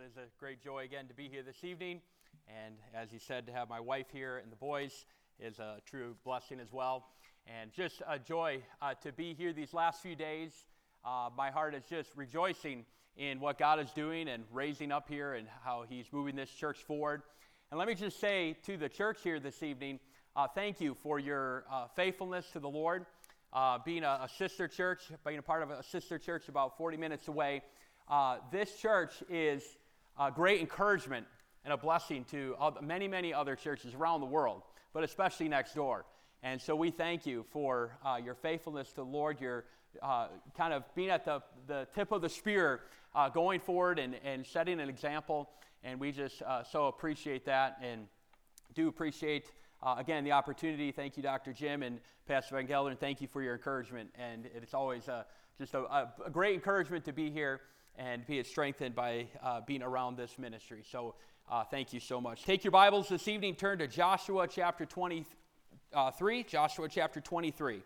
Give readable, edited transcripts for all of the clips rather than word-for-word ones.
it is a great joy again to be here this evening. And as he said, to have my wife here and the boys is a true blessing as well. And just a joy to be here these last few days. My heart is just rejoicing in what God is doing and raising up here and how he's moving this church forward. And let me just say to the church here this evening, thank you for your faithfulness to the Lord. Being a sister church, being a part of a sister church about 40 minutes away, this church is a great encouragement and a blessing to many, many other churches around the world, but especially next door. And so we thank you for your faithfulness to the Lord, your kind of being at the tip of the spear, going forward and setting an example. And we just so appreciate that and do appreciate, again, the opportunity. Thank you, Dr. Jim and Pastor Van Gelder, and thank you for your encouragement. And it's always just a great encouragement to be here and be strengthened by being around this ministry. So thank you so much. Take your Bibles this evening, turn to Joshua chapter 23. Joshua chapter 23.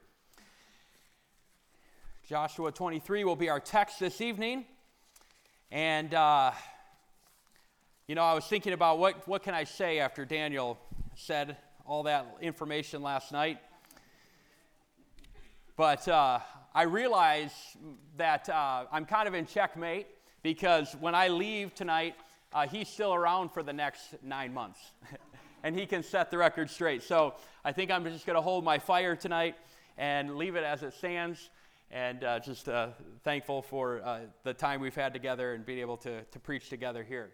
Joshua 23 will be our text this evening. And, I was thinking about what can I say after Daniel said all that information last night. But I realize that I'm kind of in checkmate because when I leave tonight, he's still around for the next 9 months. And he can set the record straight. So I think I'm just going to hold my fire tonight and leave it as it stands. And just thankful for the time we've had together and being able to preach together here.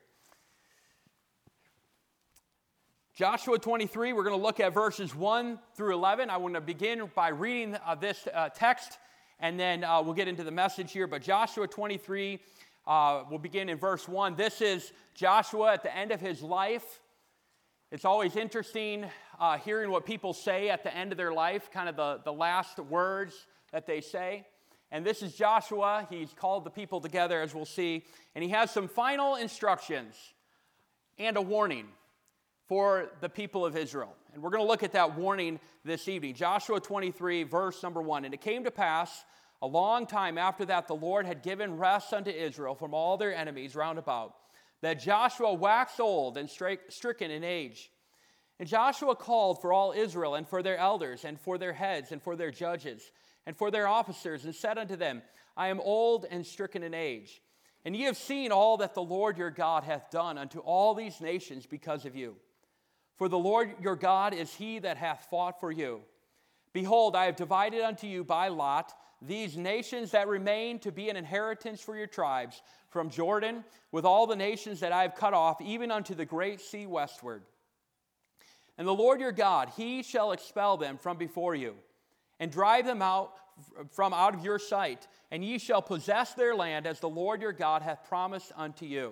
Joshua 23, we're going to look at verses 1 through 11. I want to begin by reading this text, and then we'll get into the message here. But Joshua 23, we'll begin in verse 1. This is Joshua at the end of his life. It's always interesting hearing what people say at the end of their life, kind of the last words that they say. And this is Joshua. He's called the people together, as we'll see. And he has some final instructions and a warning for the people of Israel. And we're going to look at that warning this evening. Joshua 23, verse number 1. And it came to pass a long time after that the Lord had given rest unto Israel from all their enemies round about, that Joshua waxed old and stricken in age. And Joshua called for all Israel and for their elders and for their heads and for their judges and for their officers and said unto them, I am old and stricken in age. And ye have seen all that the Lord your God hath done unto all these nations because of you. For the Lord your God is he that hath fought for you. Behold, I have divided unto you by lot these nations that remain to be an inheritance for your tribes, from Jordan, with all the nations that I have cut off, even unto the great sea westward. And the Lord your God, he shall expel them from before you, and drive them out from out of your sight, and ye shall possess their land as the Lord your God hath promised unto you.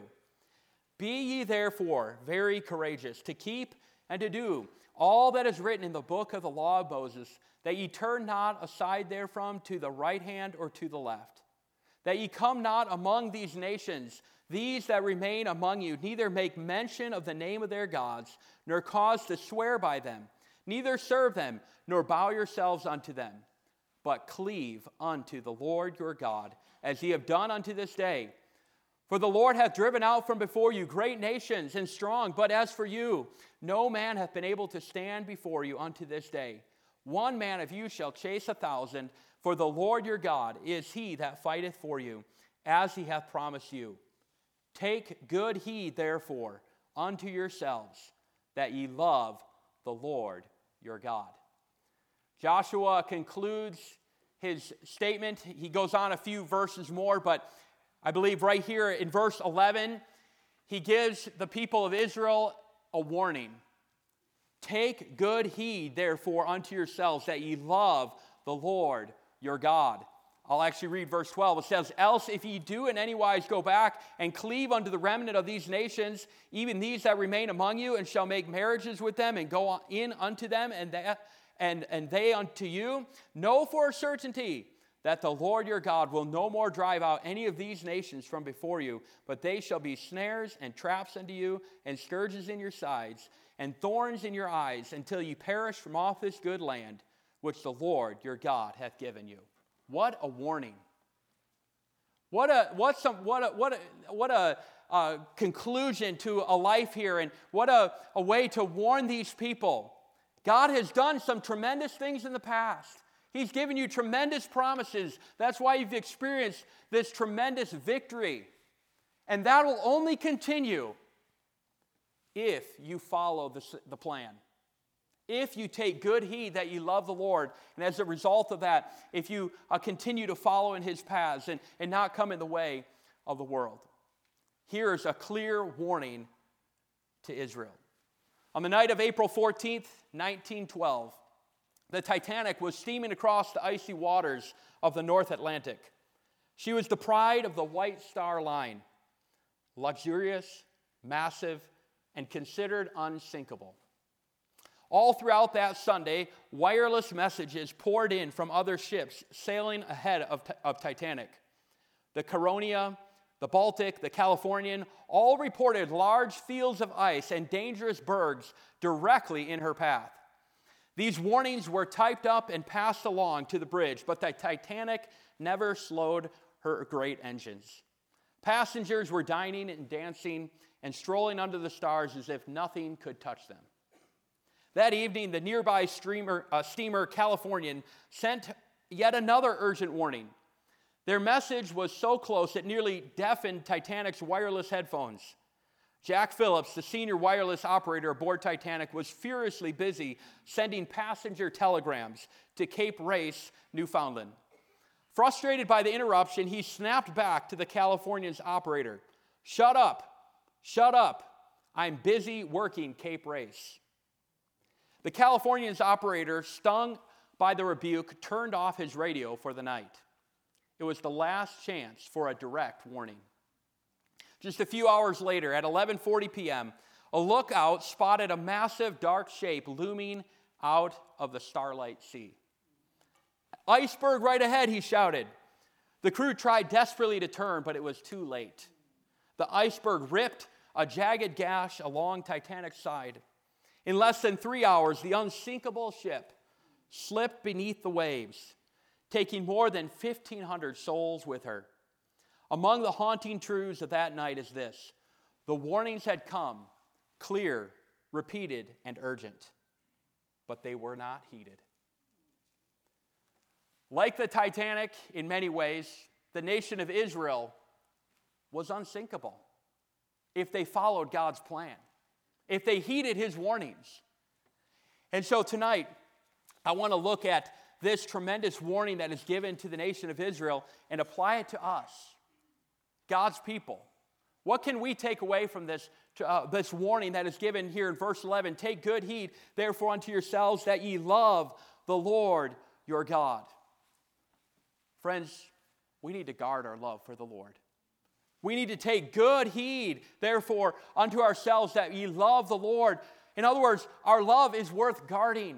Be ye therefore very courageous to keep and to do all that is written in the book of the law of Moses, that ye turn not aside therefrom to the right hand or to the left, that ye come not among these nations, these that remain among you, neither make mention of the name of their gods, nor cause to swear by them, neither serve them, nor bow yourselves unto them, but cleave unto the Lord your God, as ye have done unto this day. For the Lord hath driven out from before you great nations and strong, but as for you, no man hath been able to stand before you unto this day. One man of you shall chase 1,000, for the Lord your God is he that fighteth for you, as he hath promised you. Take good heed, therefore, unto yourselves, that ye love the Lord your God. Joshua concludes his statement. He goes on a few verses more, but I believe right here in verse 11, he gives the people of Israel a warning. Take good heed, therefore, unto yourselves, that ye love the Lord your God. I'll actually read verse 12. It says, Else if ye do in any wise go back and cleave unto the remnant of these nations, even these that remain among you, and shall make marriages with them, and go in unto them, and they unto you, know for a certainty that the Lord your God will no more drive out any of these nations from before you, but they shall be snares and traps unto you, and scourges in your sides, and thorns in your eyes, until ye perish from off this good land, which the Lord your God hath given you. What a warning. What a conclusion to a life here, and what a way to warn these people. God has done some tremendous things in the past. He's given you tremendous promises. That's why you've experienced this tremendous victory. And that will only continue if you follow the plan. If you take good heed that you love the Lord, and as a result of that, if you continue to follow in His paths and not come in the way of the world. Here is a clear warning to Israel. On the night of April 14th, 1912, the Titanic was steaming across the icy waters of the North Atlantic. She was the pride of the White Star Line, luxurious, massive, and considered unsinkable. All throughout that Sunday, wireless messages poured in from other ships sailing ahead of Titanic. The Caronia, the Baltic, the Californian, all reported large fields of ice and dangerous bergs directly in her path. These warnings were typed up and passed along to the bridge, but the Titanic never slowed her great engines. Passengers were dining and dancing and strolling under the stars as if nothing could touch them. That evening, the nearby steamer Californian sent yet another urgent warning. Their message was so close it nearly deafened Titanic's wireless headphones. Jack Phillips, the senior wireless operator aboard Titanic, was furiously busy sending passenger telegrams to Cape Race, Newfoundland. Frustrated by the interruption, he snapped back to the Californian's operator. Shut up. I'm busy working Cape Race." The Californian's operator, stung by the rebuke, turned off his radio for the night. It was the last chance for a direct warning. Just a few hours later, at 11:40 p.m., a lookout spotted a massive dark shape looming out of the starlight sea. "Iceberg right ahead," he shouted. The crew tried desperately to turn, but it was too late. The iceberg ripped a jagged gash along Titanic's side. In less than 3 hours, the unsinkable ship slipped beneath the waves, taking more than 1,500 souls with her. Among the haunting truths of that night is this: the warnings had come, clear, repeated, and urgent, but they were not heeded. Like the Titanic, in many ways, the nation of Israel was unsinkable if they followed God's plan, if they heeded His warnings. And so tonight, I want to look at this tremendous warning that is given to the nation of Israel and apply it to us, God's people. What can we take away from this warning that is given here in verse 11? "Take good heed, therefore, unto yourselves, that ye love the Lord your God." Friends, we need to guard our love for the Lord. We need to take good heed, therefore, unto ourselves, that ye love the Lord. In other words, our love is worth guarding.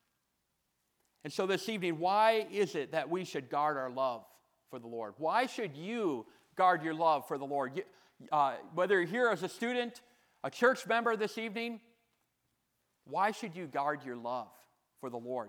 And so this evening, why is it that we should guard our love for the Lord? Why should you guard your love for the Lord? Whether you're here as a student, a church member this evening, why should you guard your love for the Lord?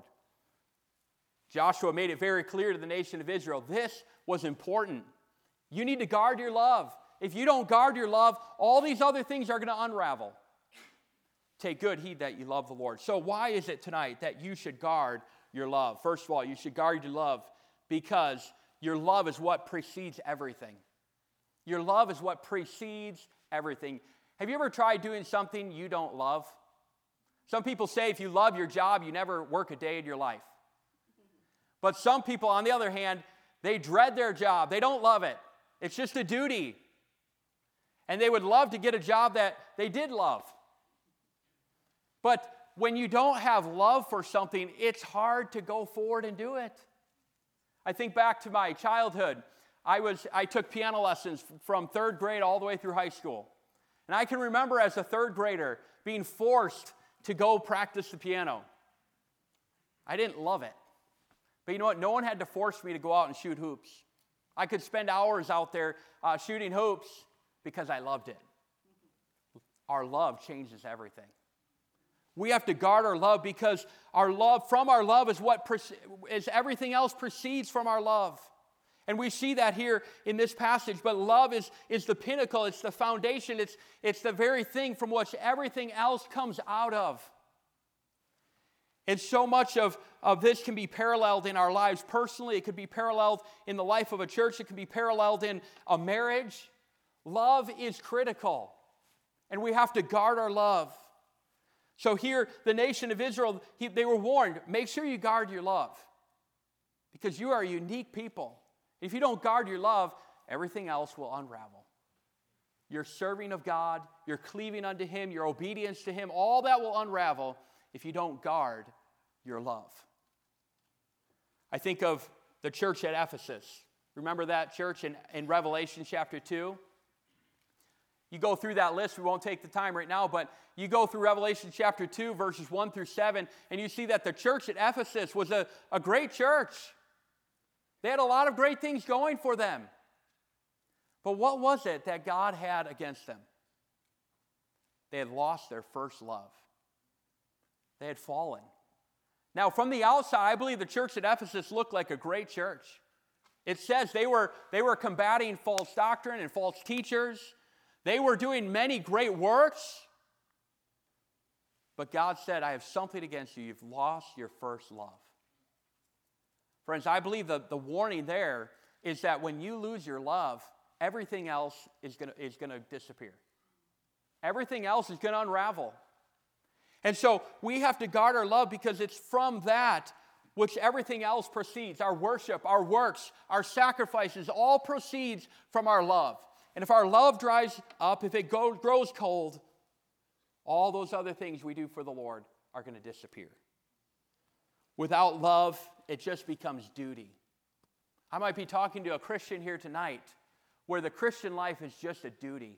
Joshua made it very clear to the nation of Israel, this was important. You need to guard your love. If you don't guard your love, all these other things are going to unravel. Take good heed that you love the Lord. So why is it tonight that you should guard your love? First of all, you should guard your love because your love is what precedes everything. Your love is what precedes everything. Have you ever tried doing something you don't love? Some people say if you love your job, you never work a day in your life. But some people, on the other hand, they dread their job. They don't love it. It's just a duty. And they would love to get a job that they did love. But when you don't have love for something, it's hard to go forward and do it. I think back to my childhood. I took piano lessons from third grade all the way through high school. And I can remember as a third grader being forced to go practice the piano. I didn't love it. But you know what? No one had to force me to go out and shoot hoops. I could spend hours out there shooting hoops because I loved it. Our love changes everything. We have to guard our love because our love is what is everything else proceeds from our love. And we see that here in this passage. But love is the pinnacle. It's the foundation. It's the very thing from which everything else comes out of. And so much of this can be paralleled in our lives personally. It could be paralleled in the life of a church. It can be paralleled in a marriage. Love is critical. And we have to guard our love. So here, the nation of Israel, they were warned, make sure you guard your love. Because you are a unique people. If you don't guard your love, everything else will unravel. Your serving of God, your cleaving unto Him, your obedience to Him, all that will unravel if you don't guard your love. I think of the church at Ephesus. Remember that church in Revelation chapter 2? You go through that list. We won't take the time right now, but you go through Revelation chapter 2, verses 1 through 7, and you see that the church at Ephesus was a great church. They had a lot of great things going for them. But what was it that God had against them? They had lost their first love. They had fallen. Now, from the outside, I believe the church at Ephesus looked like a great church. It says they were combating false doctrine and false teachers. They were doing many great works. But God said, I have something against you. You've lost your first love. Friends, I believe the warning there is that when you lose your love, everything else is going to disappear. Everything else is going to unravel. And so we have to guard our love because it's from that which everything else proceeds. Our worship, our works, our sacrifices, all proceeds from our love. And if our love dries up, if it grows cold, all those other things we do for the Lord are going to disappear. Without love, it just becomes duty. I might be talking to a Christian here tonight where the Christian life is just a duty.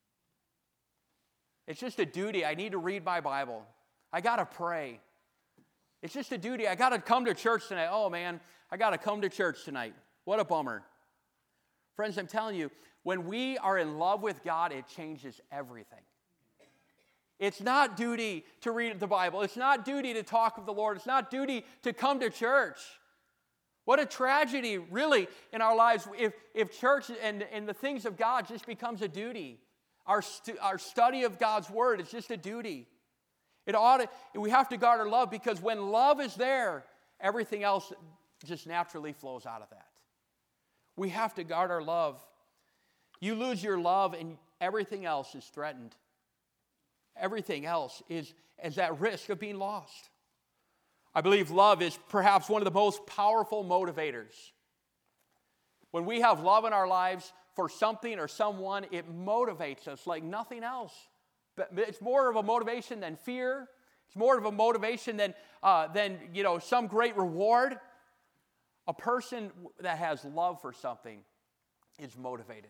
It's just a duty. I need to read my Bible. I got to pray. It's just a duty. I got to come to church tonight. Oh, man, I got to come to church tonight. What a bummer. Friends, I'm telling you, when we are in love with God, it changes everything. It's not duty to read the Bible. It's not duty to talk with the Lord. It's not duty to come to church. What a tragedy, really, in our lives if church and the things of God just becomes a duty. Our study of God's Word is just a duty. We have to guard our love because when love is there, everything else just naturally flows out of that. We have to guard our love. You lose your love and everything else is threatened. Everything else is at risk of being lost. I believe love is perhaps one of the most powerful motivators. When we have love in our lives for something or someone, it motivates us like nothing else. But it's more of a motivation than fear. It's more of a motivation than some great reward. A person that has love for something is motivated.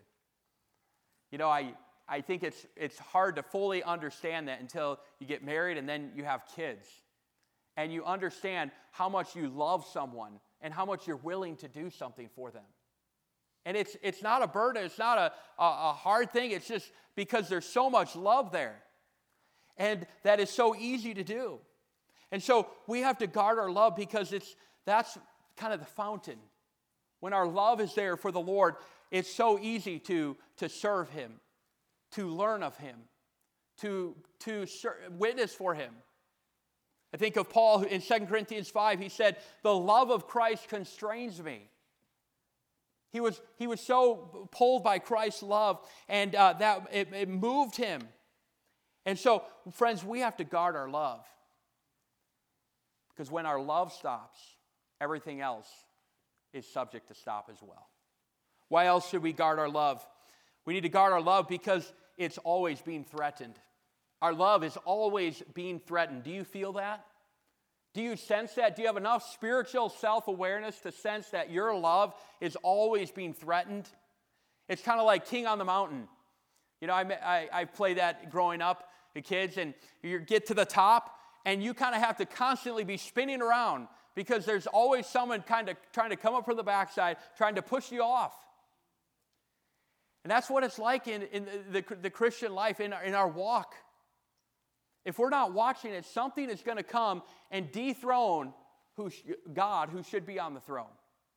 I think it's hard to fully understand that until you get married and then you have kids. And you understand how much you love someone and how much you're willing to do something for them. And it's not a burden. It's not a hard thing. It's just because there's so much love there. And that is so easy to do. And so we have to guard our love because that's kind of the fountain. When our love is there for the Lord, it's so easy to serve Him, to learn of Him, to witness for Him. I think of Paul in 2 Corinthians 5. He said, the love of Christ constrains me. He was so pulled by Christ's love, and that it moved him. And so, friends, we have to guard our love. Because when our love stops, everything else is subject to stop as well. Why else should we guard our love? We need to guard our love because it's always being threatened. Our love is always being threatened. Do you feel that? Do you sense that? Do you have enough spiritual self-awareness to sense that your love is always being threatened? It's kind of like King on the Mountain. I played that growing up, the kids, and you get to the top, and you kind of have to constantly be spinning around because there's always someone kind of trying to come up from the backside, trying to push you off. And that's what it's like in the Christian life, in our walk. If we're not watching it, something is going to come and dethrone God who should be on the throne.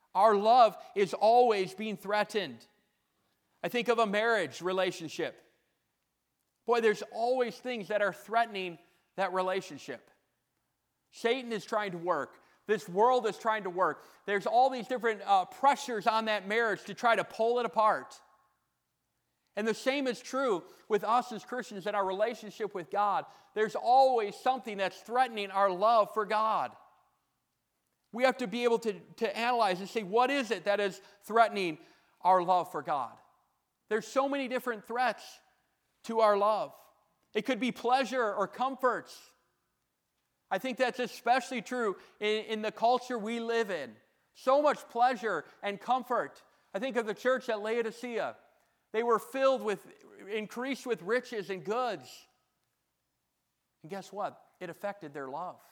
Our love is always being threatened. I think of a marriage relationship. Boy, there's always things that are threatening that relationship. Satan is trying to work. This world is trying to work. There's all these different pressures on that marriage to try to pull it apart. And the same is true with us as Christians in our relationship with God. There's always something that's threatening our love for God. We have to be able to analyze and say, what is it that is threatening our love for God? There's so many different threats to our love. It could be pleasure or comforts. I think that's especially true in the culture we live in. So much pleasure and comfort. I think of the church at Laodicea. They were increased with riches and goods. And guess what? It affected their love.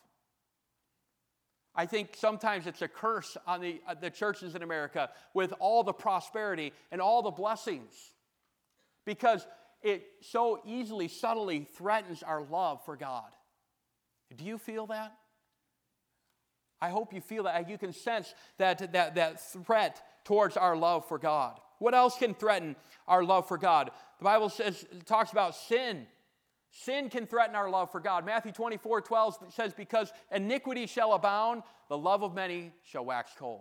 I think sometimes it's a curse on the churches in America with all the prosperity and all the blessings, because it so easily, subtly threatens our love for God. Do you feel that? I hope you feel that. You can sense that threat towards our love for God. What else can threaten our love for God? The Bible talks about sin. Sin can threaten our love for God. Matthew 24:12 says, because iniquity shall abound, the love of many shall wax cold.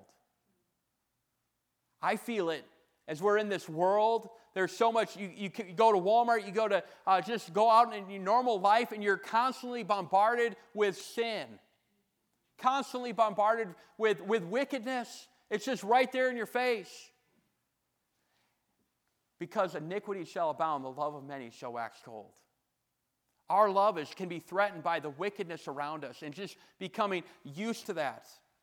I feel it as we're in this world. There's so much, you go to Walmart, you go to just go out in your normal life, and you're constantly bombarded with sin. Constantly bombarded with wickedness. It's just right there in your face. Because iniquity shall abound, the love of many shall wax cold. Our love can be threatened by the wickedness around us and just becoming used to that.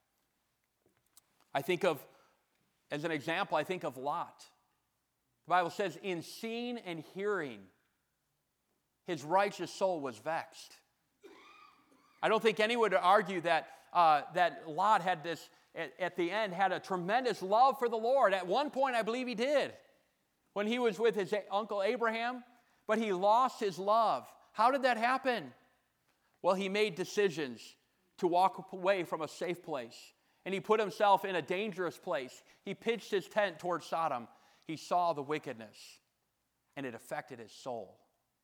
As an example, I think of Lot. The Bible says, in seeing and hearing, his righteous soul was vexed. I don't think anyone would argue that Lot had this, at the end, had a tremendous love for the Lord. At one point, I believe he did, when he was with his uncle Abraham, but he lost his love. How did that happen? Well, he made decisions to walk away from a safe place, and he put himself in a dangerous place. He pitched his tent towards Sodom. He saw the wickedness, and it affected his soul.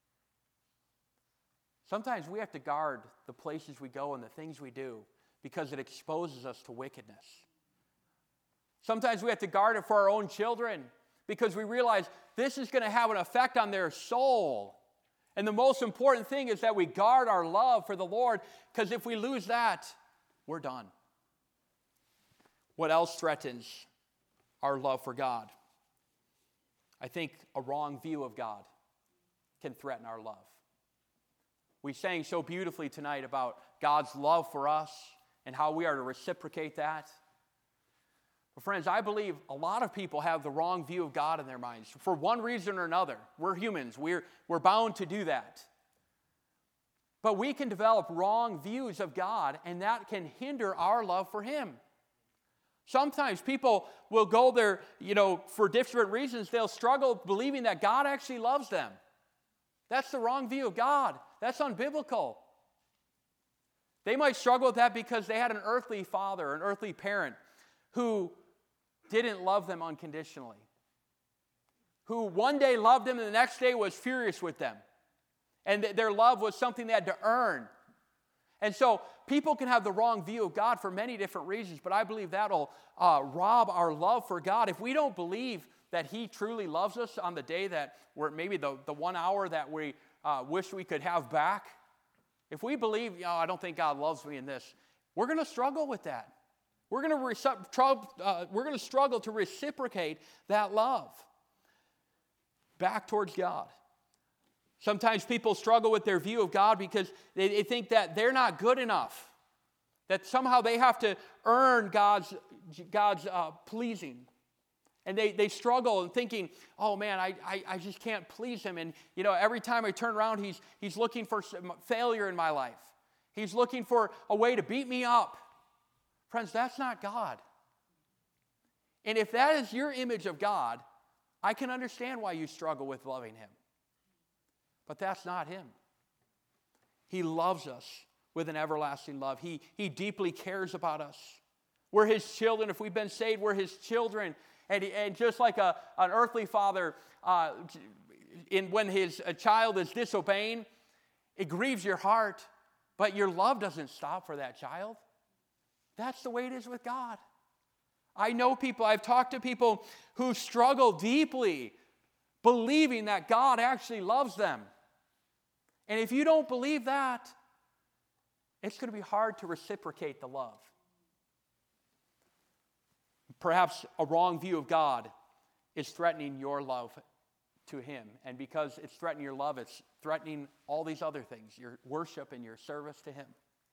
Sometimes we have to guard the places we go and the things we do because it exposes us to wickedness. Sometimes we have to guard it for our own children because we realize this is going to have an effect on their soul. And the most important thing is that we guard our love for the Lord, because if we lose that, we're done. What else threatens our love for God? I think a wrong view of God can threaten our love. We sang so beautifully tonight about God's love for us and how we are to reciprocate that. But friends, I believe a lot of people have the wrong view of God in their minds for one reason or another. We're humans. We're bound to do that. But we can develop wrong views of God, and that can hinder our love for Him. Sometimes people will go there, for different reasons. They'll struggle believing that God actually loves them. That's the wrong view of God. That's unbiblical. They might struggle with that because they had an earthly father, an earthly parent, who didn't love them unconditionally, who one day loved them and the next day was furious with them. And their love was something they had to earn. And so people can have the wrong view of God for many different reasons, but I believe that'll rob our love for God. If we don't believe that He truly loves us on the day that we're maybe the 1 hour that we wish we could have back, if we believe, I don't think God loves me in this, we're going to struggle with that. We're going to struggle to reciprocate that love back towards God. Sometimes people struggle with their view of God because they think that they're not good enough, that somehow they have to earn God's pleasing. And they struggle in thinking, oh man, I just can't please Him. And every time I turn around, he's looking for some failure in my life. He's looking for a way to beat me up. Friends, that's not God. And if that is your image of God, I can understand why you struggle with loving Him. But that's not Him. He loves us with an everlasting love. He deeply cares about us. We're his children. If we've been saved, we're his children. And just like an earthly father, when his child is disobeying, it grieves your heart, but your love doesn't stop for that child. That's the way it is with God. I know people, I've talked to people who struggle deeply believing that God actually loves them. And if you don't believe that, it's going to be hard to reciprocate the love. Perhaps a wrong view of God is threatening your love to him. And because it's threatening your love, it's threatening all these other things, your worship and your service to him.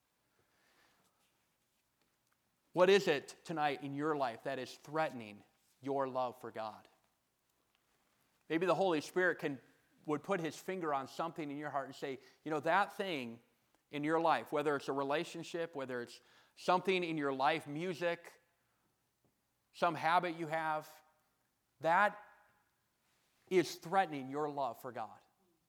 What is it tonight in your life that is threatening your love for God? Maybe the Holy Spirit would put his finger on something in your heart and say, that thing in your life, whether it's a relationship, whether it's something in your life, music, some habit you have, that is threatening your love for God.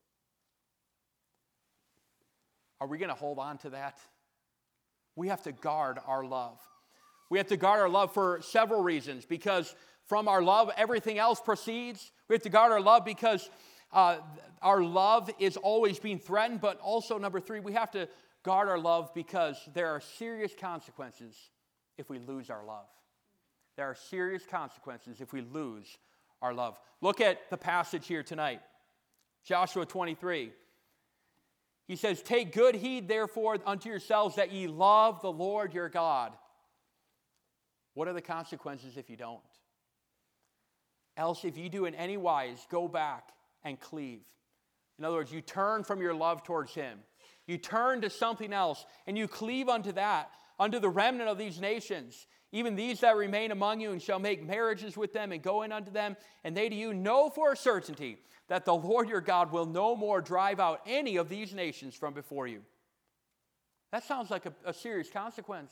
Are we going to hold on to that? We have to guard our love. We have to guard our love for several reasons, because from our love, everything else proceeds. We have to guard our love because our love is always being threatened, but also, number 3, we have to guard our love because there are serious consequences if we lose our love. There are serious consequences if we lose our love. Look at the passage here tonight. Joshua 23. He says, "Take good heed, therefore, unto yourselves that ye love the Lord your God." What are the consequences if you don't? Else, if you do in any wise, go back and cleave. In other words, you turn from your love towards him. You turn to something else, and you cleave unto that, unto the remnant of these nations, even these that remain among you, and shall make marriages with them, and go in unto them, and they to you know for a certainty that the Lord your God will no more drive out any of these nations from before you. That sounds like a serious consequence.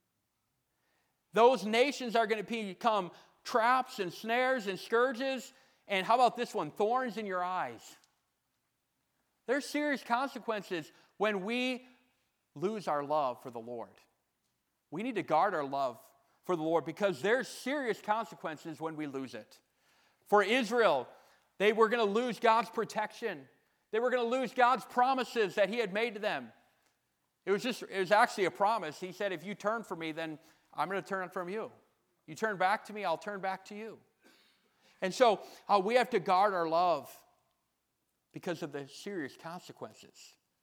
Those nations are going to become traps and snares and scourges, and how about this one? Thorns in your eyes. There's serious consequences when we lose our love for the Lord. We need to guard our love for the Lord because there's serious consequences when we lose it. For Israel, they were going to lose God's protection. They were going to lose God's promises that he had made to them. It was actually a promise. He said, if you turn from me, then I'm going to turn from you. You turn back to me, I'll turn back to you. And so we have to guard our love because of the serious consequences.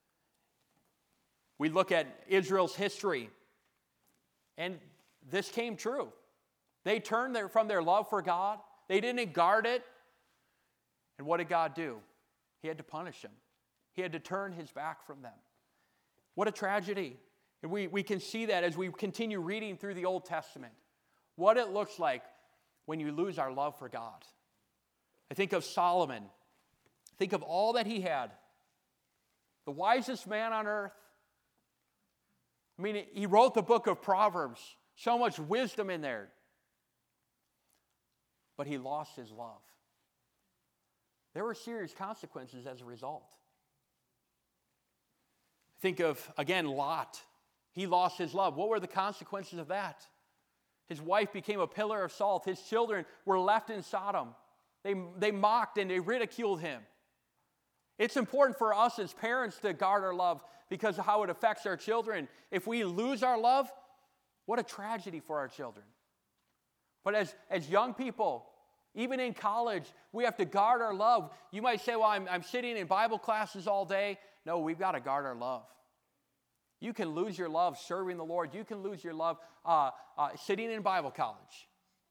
We look at Israel's history, and this came true. They turned from their love for God. They didn't guard it. And what did God do? He had to punish them. He had to turn his back from them. What a tragedy. And we can see that as we continue reading through the Old Testament. What it looks like when you lose our love for God. I think of Solomon. Think of all that he had. The wisest man on earth. I mean, he wrote the book of Proverbs. So much wisdom in there. But he lost his love. There were serious consequences as a result. Think of, again, Lot. He lost his love. What were the consequences of that? His wife became a pillar of salt. His children were left in Sodom. They mocked and they ridiculed him. It's important for us as parents to guard our love because of how it affects our children. If we lose our love, what a tragedy for our children. But as young people, even in college, we have to guard our love. You might say, well, I'm sitting in Bible classes all day. No, we've got to guard our love. You can lose your love serving the Lord. You can lose your love sitting in Bible college.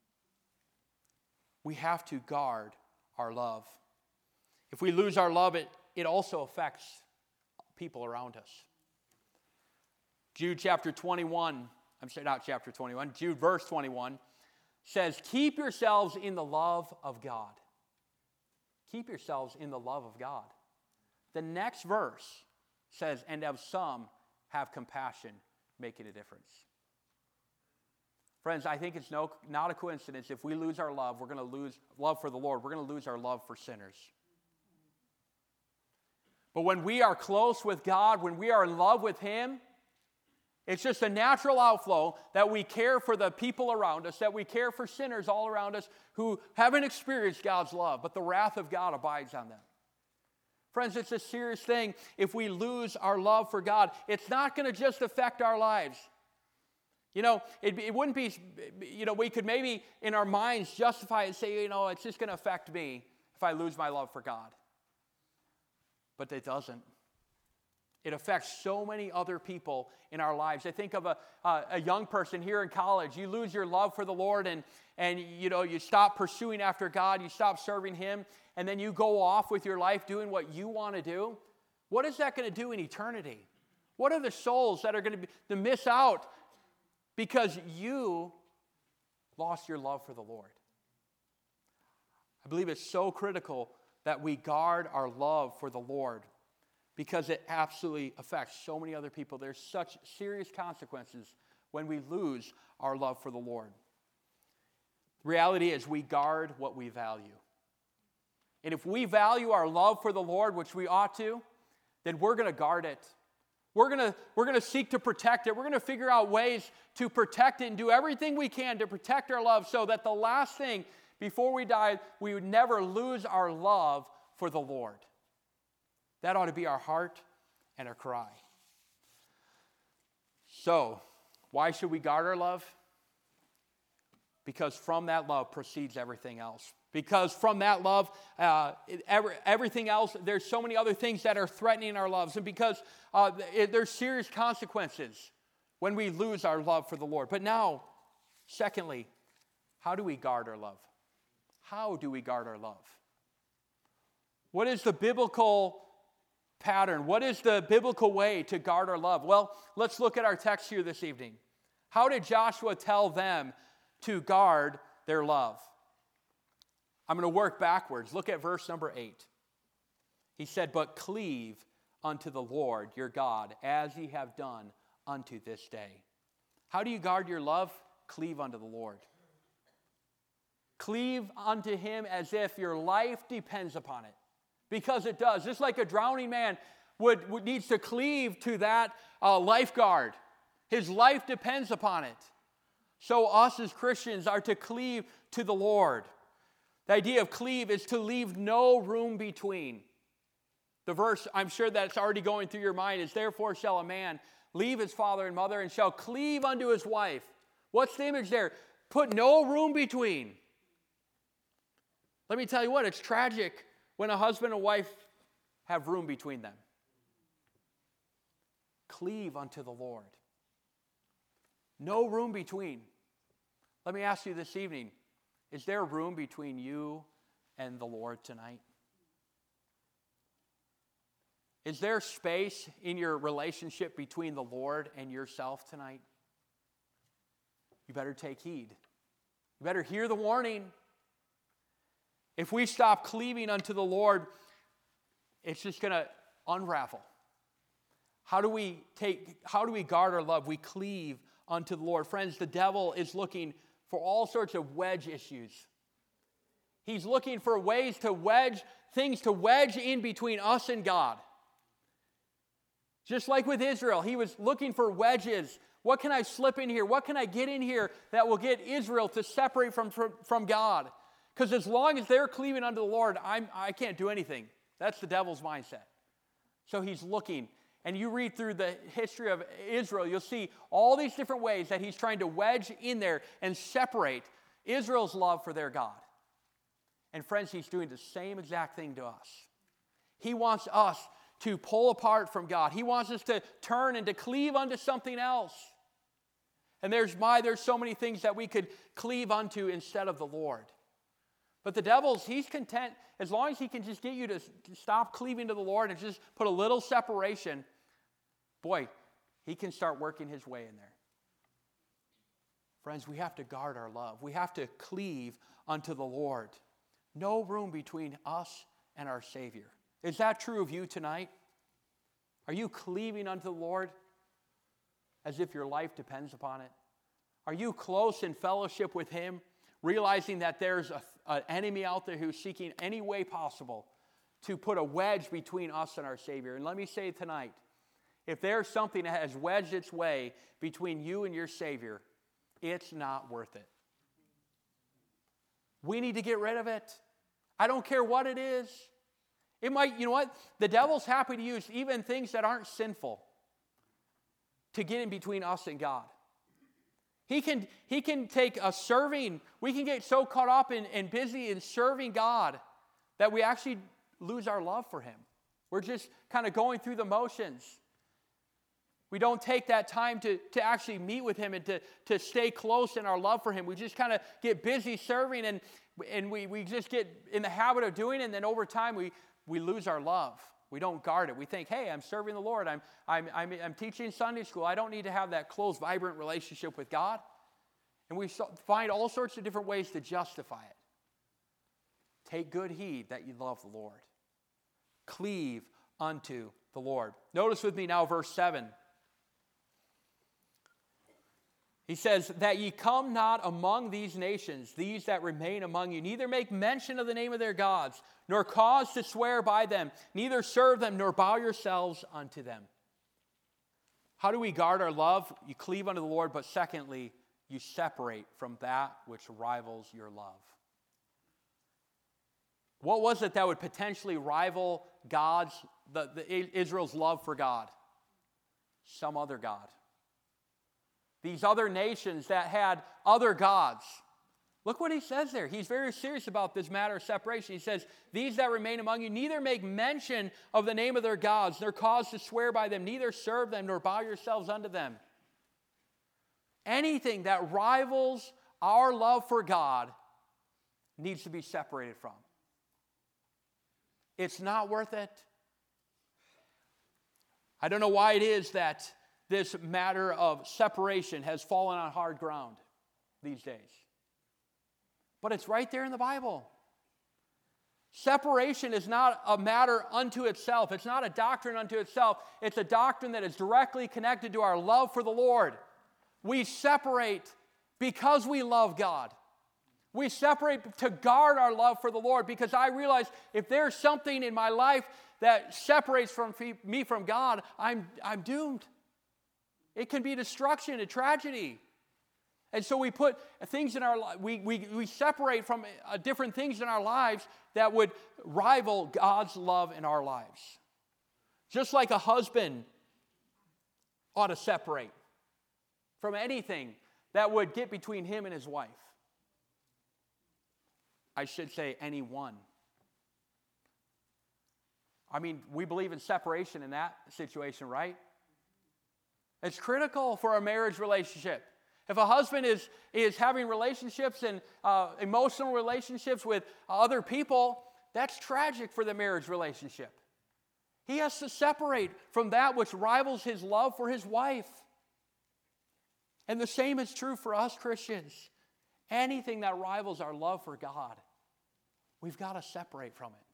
We have to guard our love. If we lose our love, it also affects people around us. Jude chapter 21, Jude verse 21 says, keep yourselves in the love of God. Keep yourselves in the love of God. The next verse says, and of some have compassion, making a difference. Friends, I think it's not a coincidence if we lose our love, we're going to lose love for the Lord. We're going to lose our love for sinners. But when we are close with God, when we are in love with him, It's just a natural outflow that we care for the people around us, that we care for sinners all around us who haven't experienced God's love, but the wrath of God abides on them. Friends, it's a serious thing if we lose our love for God. It's not going to just affect our lives. It wouldn't be, we could maybe in our minds justify it and say, it's just going to affect me if I lose my love for God. But it doesn't. It affects so many other people in our lives. I think of a young person here in college. You lose your love for the Lord and you stop pursuing after God. You stop serving Him. And then you go off with your life doing what you want to do. What is that going to do in eternity? What are the souls that are going to miss out because you lost your love for the Lord? I believe it's so critical that we guard our love for the Lord because it absolutely affects so many other people. There's such serious consequences when we lose our love for the Lord. The reality is we guard what we value. And if we value our love for the Lord, which we ought to, then we're going to guard it. We're going to seek to protect it. We're going to figure out ways to protect it and do everything we can to protect our love so that the last thing before we die, we would never lose our love for the Lord. That ought to be our heart and our cry. So, why should we guard our love? Because from that love proceeds everything else. Because from that love, everything else, there's so many other things that are threatening our loves. And because there's serious consequences when we lose our love for the Lord. But now, secondly, how do we guard our love? How do we guard our love? What is the biblical pattern? What is the biblical way to guard our love? Well, let's look at our text here this evening. How did Joshua tell them to guard their love? I'm going to work backwards. Look at verse number 8. He said, "But cleave unto the Lord your God, as ye have done unto this day." How do you guard your love? Cleave unto the Lord. Cleave unto Him as if your life depends upon it. Because it does. Just like a drowning man needs to cleave to that lifeguard. His life depends upon it. So us as Christians are to cleave to the Lord. The idea of cleave is to leave no room between. The verse, I'm sure that's already going through your mind, is, "Therefore shall a man leave his father and mother and shall cleave unto his wife." What's the image there? Put no room between. Let me tell you what, it's tragic when a husband and wife have room between them. Cleave unto the Lord. No room between. Let me ask you this evening, is there room between you and the Lord tonight? Is there space in your relationship between the Lord and yourself tonight? You better take heed. You better hear the warning. If we stop cleaving unto the Lord, it's just going to unravel. How do we guard our love? We cleave unto the Lord. Friends, the devil is looking for all sorts of wedge issues. He's looking for ways to wedge in between us and God. Just like with Israel, he was looking for wedges. What can I slip in here? What can I get in here that will get Israel to separate from God? Because as long as they're cleaving unto the Lord, I can't do anything. That's the devil's mindset. So he's looking. And you read through the history of Israel, you'll see all these different ways that he's trying to wedge in there and separate Israel's love for their God. And friends, he's doing the same exact thing to us. He wants us to pull apart from God. He wants us to turn and to cleave unto something else. And there's so many things that we could cleave unto instead of the Lord. But the devil's, he's content as long as he can just get you to stop cleaving to the Lord and just put a little separation. Boy, he can start working his way in there. Friends, we have to guard our love. We have to cleave unto the Lord. No room between us and our Savior. Is that true of you tonight? Are you cleaving unto the Lord as if your life depends upon it? Are you close in fellowship with Him, realizing that there's an enemy out there who's seeking any way possible to put a wedge between us and our Savior? And let me say tonight, if there's something that has wedged its way between you and your Savior, it's not worth it. We need to get rid of it. I don't care what it is. It might, you know what? The devil's happy to use even things that aren't sinful to get in between us and God. He can take a serving. We can get so caught up and busy in serving God that we actually lose our love for Him. We're just kind of going through the motions. We don't take that time to actually meet with Him and to stay close in our love for Him. We just kind of get busy serving and we just get in the habit of doing it, and then over time we lose our love. We don't guard it. We think, hey, I'm serving the Lord. I'm teaching Sunday school. I don't need to have that close, vibrant relationship with God. And we find all sorts of different ways to justify it. Take good heed that you love the Lord. Cleave unto the Lord. Notice with me now verse 7. He says, that ye come not among these nations, these that remain among you, neither make mention of the name of their gods, nor cause to swear by them, neither serve them, nor bow yourselves unto them. How do we guard our love? You cleave unto the Lord, but secondly, you separate from that which rivals your love. What was it that would potentially rival Israel's love for God? Some other god. These other nations that had other gods. Look what he says there. He's very serious about this matter of separation. He says, these that remain among you, neither make mention of the name of their gods, nor cause to swear by them, neither serve them, nor bow yourselves unto them. Anything that rivals our love for God needs to be separated from. It's not worth it. I don't know why it is that this matter of separation has fallen on hard ground these days. But it's right there in the Bible. Separation is not a matter unto itself. It's not a doctrine unto itself. It's a doctrine that is directly connected to our love for the Lord. We separate because we love God. We separate to guard our love for the Lord, because I realize if there's something in my life that separates me from God, I'm doomed. It can be destruction, a tragedy. And so we put things in our life, we separate from different things in our lives that would rival God's love in our lives. Just like a husband ought to separate from anything that would get between him and his wife. I should say anyone. I mean, we believe in separation in that situation, right? It's critical for a marriage relationship. If a husband is having relationships and emotional relationships with other people, that's tragic for the marriage relationship. He has to separate from that which rivals his love for his wife. And the same is true for us Christians. Anything that rivals our love for God, we've got to separate from it.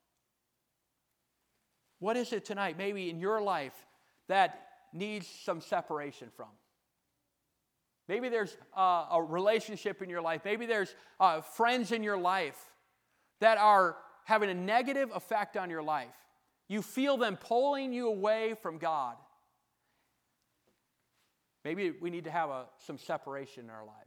What is it tonight, maybe in your life, that needs some separation from? Maybe there's a relationship in your life. Maybe there's friends in your life that are having a negative effect on your life. You feel them pulling you away from God. Maybe we need to have some separation in our lives.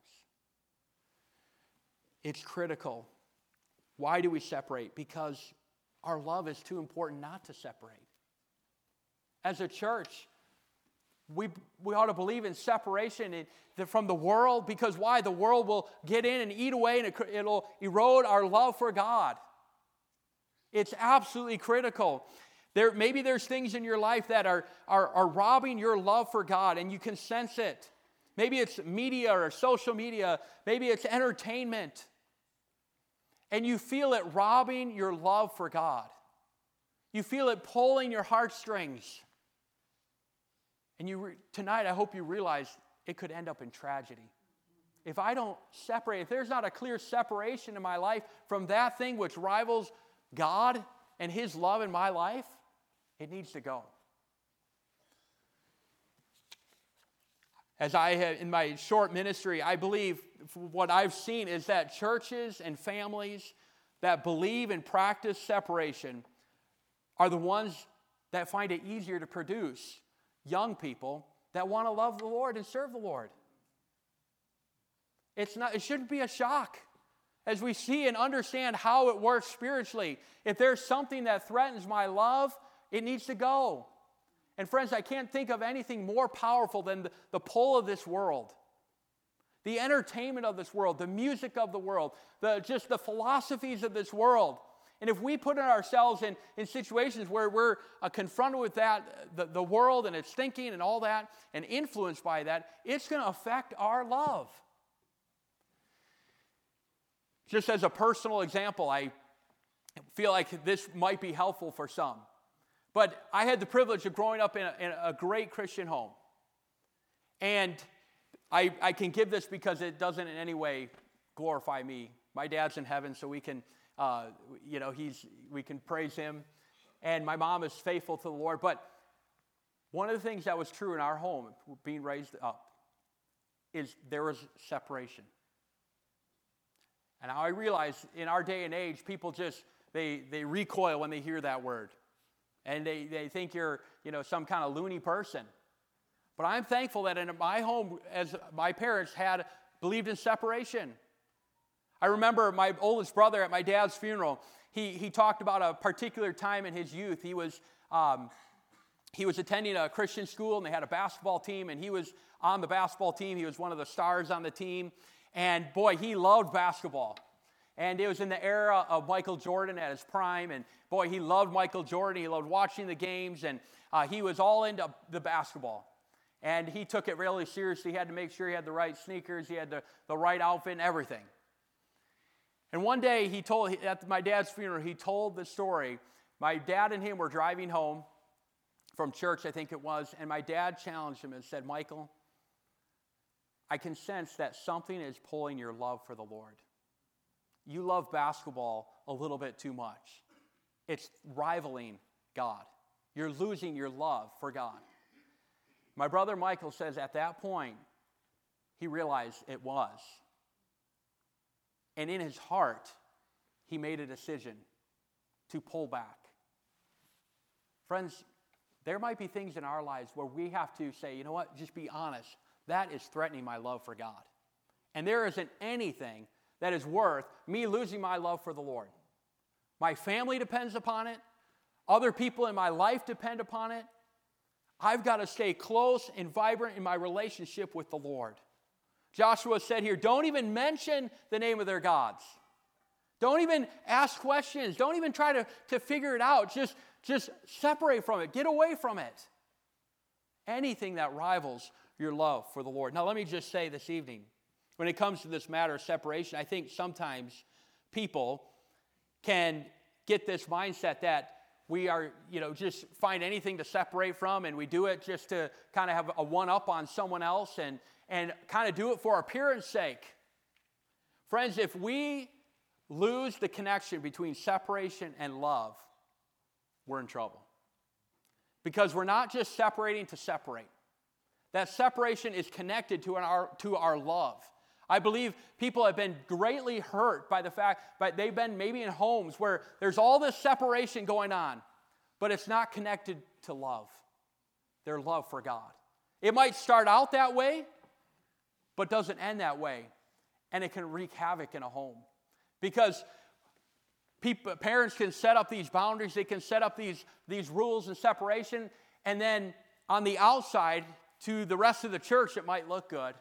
It's critical. Why do we separate? Because our love is too important not to separate. As a church, we ought to believe in separation from the world, because why? The world will get in and eat away, and it'll erode our love for God. It's absolutely critical. Maybe there's things in your life that are robbing your love for God, and you can sense it. Maybe it's media or social media. Maybe it's entertainment. And you feel it robbing your love for God. You feel it pulling your heartstrings. And tonight, I hope you realize it could end up in tragedy. If I don't separate, if there's not a clear separation in my life from that thing which rivals God and His love in my life, it needs to go. As I have in my short ministry, I believe what I've seen is that churches and families that believe and practice separation are the ones that find it easier to produce young people that want to love the Lord and serve the Lord. It shouldn't be a shock as we see and understand how it works spiritually. If there's something that threatens my love, it needs to go. And friends, I can't think of anything more powerful than the pull of this world. The entertainment of this world, the music of the world, just the philosophies of this world. And if we put ourselves in situations where we're confronted with that, the world and its thinking and all that, and influenced by that, it's going to affect our love. Just as a personal example, I feel like this might be helpful for some. But I had the privilege of growing up in a great Christian home. And I can give this because it doesn't in any way glorify me. My dad's in heaven, so we can, we can praise him. And my mom is faithful to the Lord. But one of the things that was true in our home, being raised up, is there was separation. And I realize in our day and age, people just, they recoil when they hear that word. And they think you're, some kind of loony person. But I'm thankful that in my home, as my parents believed in separation. I remember my oldest brother at my dad's funeral, he talked about a particular time in his youth. He was attending a Christian school, and they had a basketball team, and he was on the basketball team. He was one of the stars on the team. And boy, he loved basketball. And it was in the era of Michael Jordan at his prime. And boy, he loved Michael Jordan. He loved watching the games. And he was all into the basketball. And he took it really seriously. He had to make sure he had the right sneakers. He had the right outfit and everything. And one day, at my dad's funeral, he told the story. My dad and him were driving home from church, I think it was. And my dad challenged him and said, Michael, I can sense that something is pulling your love for the Lord. You love basketball a little bit too much. It's rivaling God. You're losing your love for God. My brother Michael says at that point, he realized it was. And in his heart, he made a decision to pull back. Friends, there might be things in our lives where we have to say, you know what, just be honest. That is threatening my love for God. And there isn't anything that is worth me losing my love for the Lord. My family depends upon it. Other people in my life depend upon it. I've got to stay close and vibrant in my relationship with the Lord. Joshua said here, don't even mention the name of their gods. Don't even ask questions. Don't even try to figure it out. Just separate from it. Get away from it. Anything that rivals your love for the Lord. Now, let me just say this evening, when it comes to this matter of separation, I think sometimes people can get this mindset that we are, just find anything to separate from, and we do it just to kind of have a one-up on someone else and kind of do it for appearance sake. Friends, if we lose the connection between separation and love, we're in trouble. Because we're not just separating to separate. That separation is connected to our love. I believe people have been greatly hurt by the fact that they've been maybe in homes where there's all this separation going on, but it's not connected to love, their love for God. It might start out that way, but doesn't end that way, and it can wreak havoc in a home. Because parents can set up these boundaries, they can set up these rules and separation, and then on the outside, to the rest of the church, it might look good.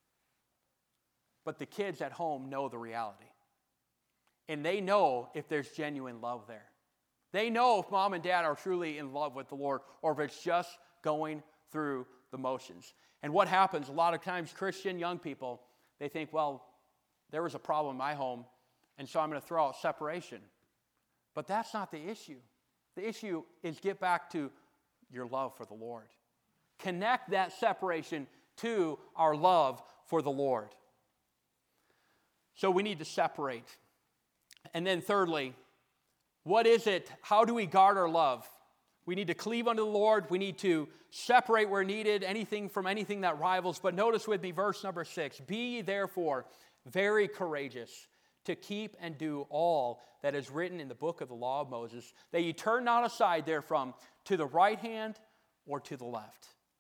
But the kids at home know the reality. And they know if there's genuine love there. They know if mom and dad are truly in love with the Lord or if it's just going through the motions. And what happens, a lot of times Christian young people, they think, well, there was a problem in my home, and so I'm going to throw out separation. But that's not the issue. The issue is get back to your love for the Lord. Connect that separation to our love for the Lord. So we need to separate. And then thirdly, what is it? How do we guard our love? We need to cleave unto the Lord. We need to separate where needed, anything from anything that rivals. But notice with me verse number 6. Be ye therefore very courageous to keep and do all that is written in the book of the law of Moses, that ye turn not aside therefrom to the right hand or to the left.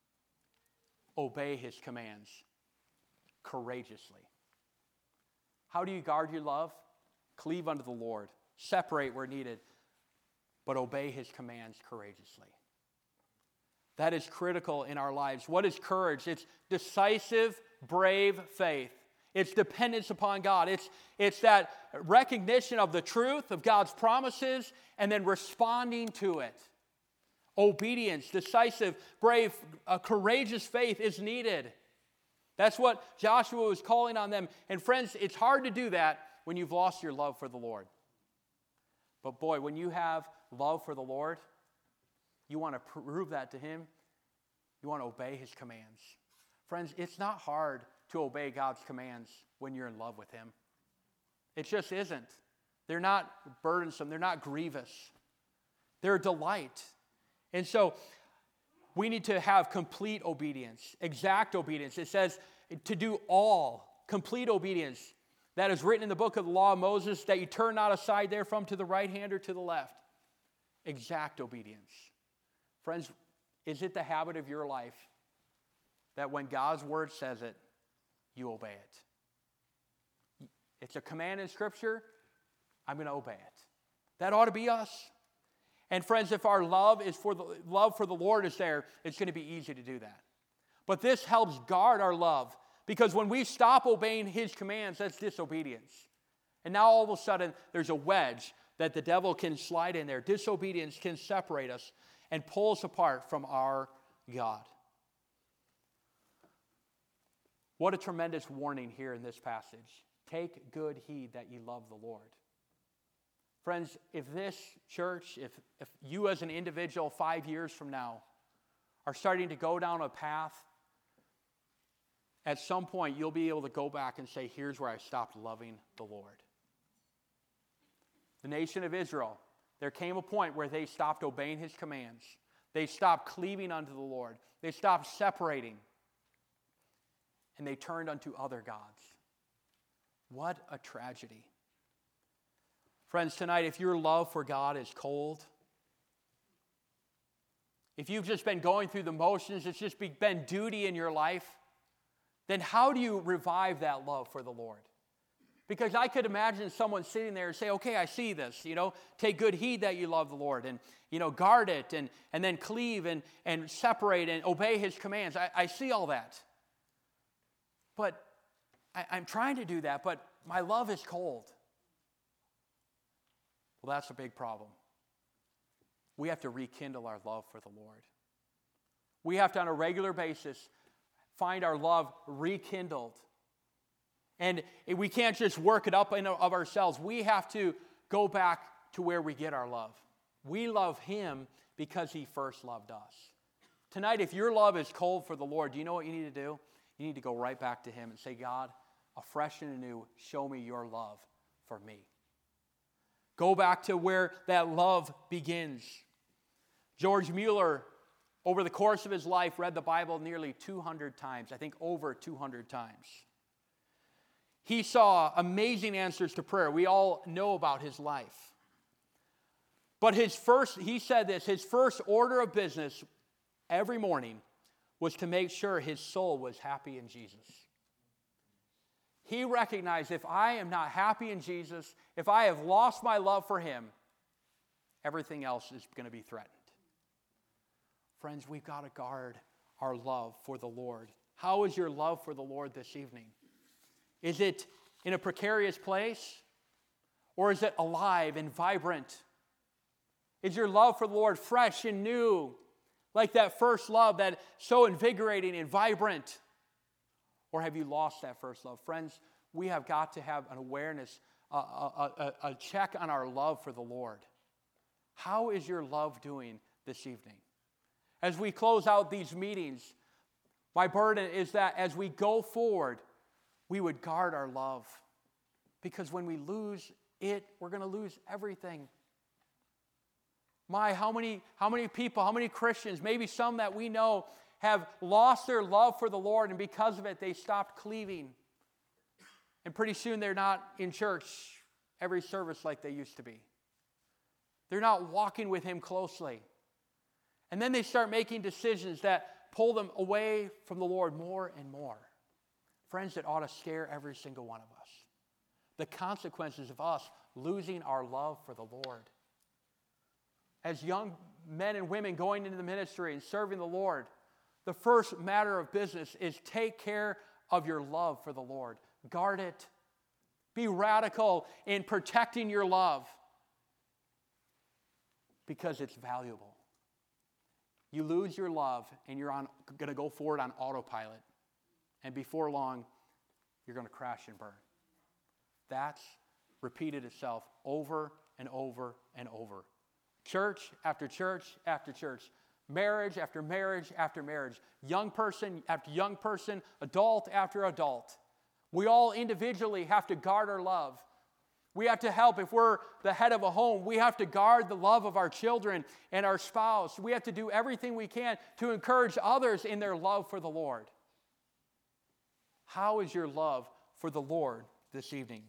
obey his commands courageously. How do you guard your love? Cleave unto the Lord. Separate where needed, but obey his commands courageously. That is critical in our lives. What is courage? It's decisive, brave faith. It's dependence upon God. It's that recognition of the truth, of God's promises, and then responding to it. Obedience, decisive, brave, courageous faith is needed. That's what Joshua was calling on them. And friends, it's hard to do that when you've lost your love for the Lord. But boy, when you have love for the Lord, you want to prove that to him. You want to obey his commands. Friends, it's not hard to obey God's commands when you're in love with him. It just isn't. They're not burdensome. They're not grievous. They're a delight. And so we need to have complete obedience, exact obedience. It says to do all, complete obedience. That is written in the book of the law of Moses, that you turn not aside therefrom to the right hand or to the left. Exact obedience. Friends, is it the habit of your life that when God's word says it, you obey it? It's a command in Scripture, I'm going to obey it. That ought to be us. And friends, if our love for the Lord is there, it's going to be easy to do that. But this helps guard our love, because when we stop obeying his commands, that's disobedience. And now all of a sudden, there's a wedge that the devil can slide in there. Disobedience can separate us and pull us apart from our God. What a tremendous warning here in this passage. Take good heed that ye love the Lord. Friends, if this church, if you as an individual 5 years from now are starting to go down a path, at some point you'll be able to go back and say, here's where I stopped loving the Lord. The nation of Israel, there came a point where they stopped obeying his commands. They stopped cleaving unto the Lord. They stopped separating. And they turned unto other gods. What a tragedy. Friends, tonight, if your love for God is cold, if you've just been going through the motions, it's just been duty in your life, then how do you revive that love for the Lord? Because I could imagine someone sitting there and say, okay, I see this, take good heed that you love the Lord, and, guard it, and then cleave and separate and obey his commands. I see all that. But I'm trying to do that, but my love is cold. Well, that's a big problem. We have to rekindle our love for the Lord. We have to, on a regular basis, find our love rekindled. And we can't just work it up of ourselves. We have to go back to where we get our love. We love him because he first loved us. Tonight, if your love is cold for the Lord, do you know what you need to do? You need to go right back to him and say, God, afresh and anew, show me your love for me. Go back to where that love begins. George Mueller, over the course of his life, read the Bible nearly 200 times. I think over 200 times. He saw amazing answers to prayer. We all know about his life. But he said this, his first order of business every morning was to make sure his soul was happy in Jesus. He recognized, if I am not happy in Jesus, if I have lost my love for him, everything else is going to be threatened. Friends, we've got to guard our love for the Lord. How is your love for the Lord this evening? Is it in a precarious place? Or is it alive and vibrant? Is your love for the Lord fresh and new, like that first love that's so invigorating and vibrant? Or have you lost that first love? Friends, we have got to have an awareness, a check on our love for the Lord. How is your love doing this evening? As we close out these meetings, my burden is that as we go forward, we would guard our love. Because when we lose it, we're going to lose everything. How many people, how many Christians, maybe some that we know, have lost their love for the Lord, and because of it, they stopped cleaving. And pretty soon they're not in church every service like they used to be. They're not walking with him closely. And then they start making decisions that pull them away from the Lord more and more. Friends, that ought to scare every single one of us. The consequences of us losing our love for the Lord. As young men and women going into the ministry and serving the Lord, the first matter of business is take care of your love for the Lord. Guard it. Be radical in protecting your love because it's valuable. You lose your love and you're going to go forward on autopilot. And before long, you're going to crash and burn. That's repeated itself over and over and over. Church after church after church. Marriage after marriage after marriage. Young person after young person. Adult after adult. We all individually have to guard our love. We have to help. If we're the head of a home, we have to guard the love of our children and our spouse. We have to do everything we can to encourage others in their love for the Lord. How is your love for the Lord this evening?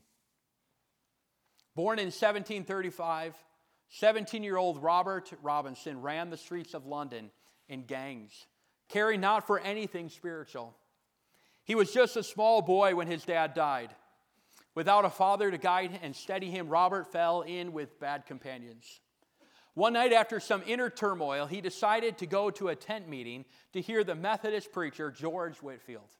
Born in 1735, 17-year-old Robert Robinson ran the streets of London in gangs, caring not for anything spiritual. He was just a small boy when his dad died. Without a father to guide and steady him, Robert fell in with bad companions. One night after some inner turmoil, he decided to go to a tent meeting to hear the Methodist preacher George Whitefield.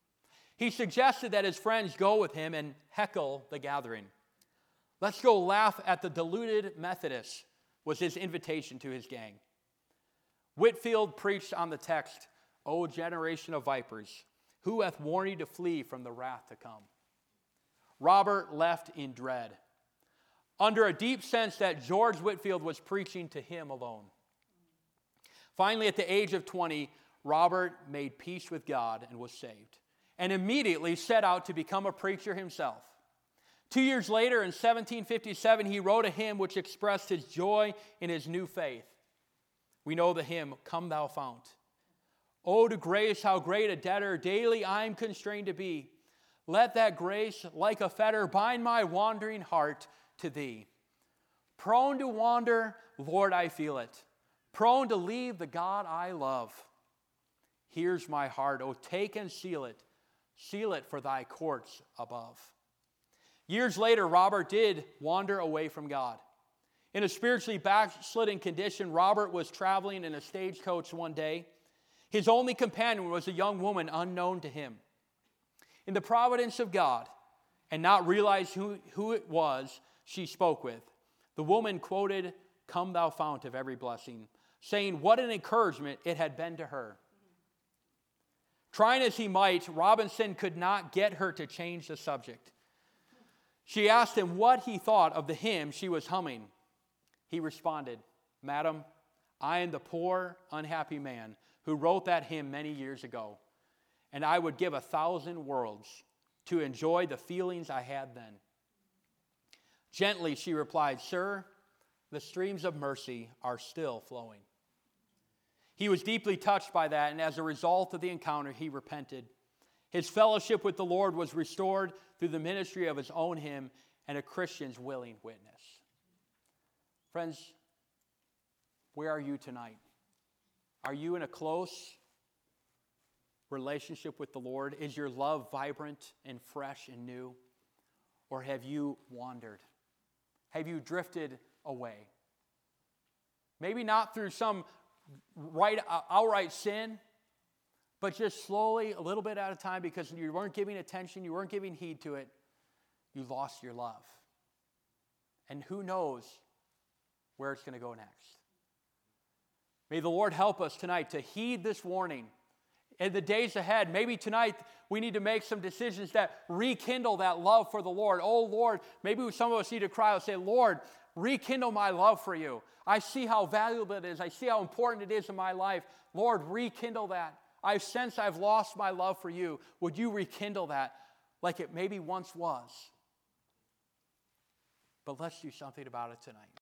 He suggested that his friends go with him and heckle the gathering. Let's go laugh at the deluded Methodists, was his invitation to his gang. Whitefield preached on the text, O generation of vipers, who hath warned you to flee from the wrath to come? Robert left in dread, under a deep sense that George Whitefield was preaching to him alone. Finally, at the age of 20, Robert made peace with God and was saved, and immediately set out to become a preacher himself. 2 years later, in 1757, he wrote a hymn which expressed his joy in his new faith. We know the hymn, Come Thou Fount. Oh, to grace, how great a debtor daily I'm constrained to be. Let that grace, like a fetter, bind my wandering heart to thee. Prone to wander, Lord, I feel it. Prone to leave the God I love. Here's my heart, oh, take and seal it. Seal it for thy courts above. Years later, Robert did wander away from God. In a spiritually backslidden condition, Robert was traveling in a stagecoach one day. His only companion was a young woman unknown to him. In the providence of God, and not realize who it was she spoke with, the woman quoted, Come thou fount of every blessing, saying what an encouragement it had been to her. Trying as he might, Robinson could not get her to change the subject. She asked him what he thought of the hymn she was humming. He responded, Madam, I am the poor, unhappy man who wrote that hymn many years ago, and I would give 1,000 worlds to enjoy the feelings I had then. Gently, she replied, Sir, the streams of mercy are still flowing. He was deeply touched by that, and as a result of the encounter, he repented. His fellowship with the Lord was restored through the ministry of his own hymn and a Christian's willing witness. Friends, where are you tonight? Are you in a close relationship with the Lord? Is your love vibrant and fresh and new? Or have you wandered? Have you drifted away? Maybe not through some outright sin, but just slowly, a little bit at a time, because you weren't giving attention, you weren't giving heed to it, you lost your love. And who knows where it's going to go next. May the Lord help us tonight to heed this warning. In the days ahead, maybe tonight we need to make some decisions that rekindle that love for the Lord. Oh, Lord, maybe some of us need to cry out and say, Lord, rekindle my love for you. I see how valuable it is. I see how important it is in my life. Lord, rekindle that. I sense I've lost my love for you. Would you rekindle that like it maybe once was? But let's do something about it tonight.